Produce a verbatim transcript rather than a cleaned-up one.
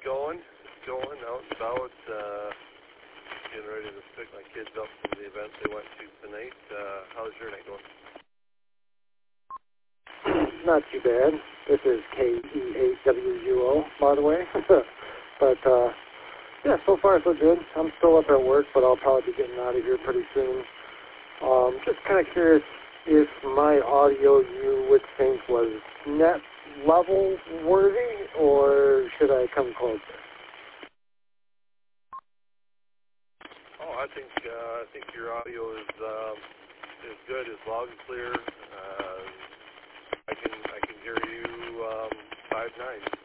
going. It's going out and about. Uh, getting ready to pick my kids up from the event they went to tonight. Uh, how's your night going? Not too bad. This is K E eight W U O, by the way. but, uh, yeah, so far so good. I'm still up at work, but I'll probably be getting out of here pretty soon. Um, just kind of curious if my audio you would think was net level worthy, or should I come closer? Oh, I think uh, I think your audio is um, is good, is loud and clear. Uh, I can I can hear you um, five nine.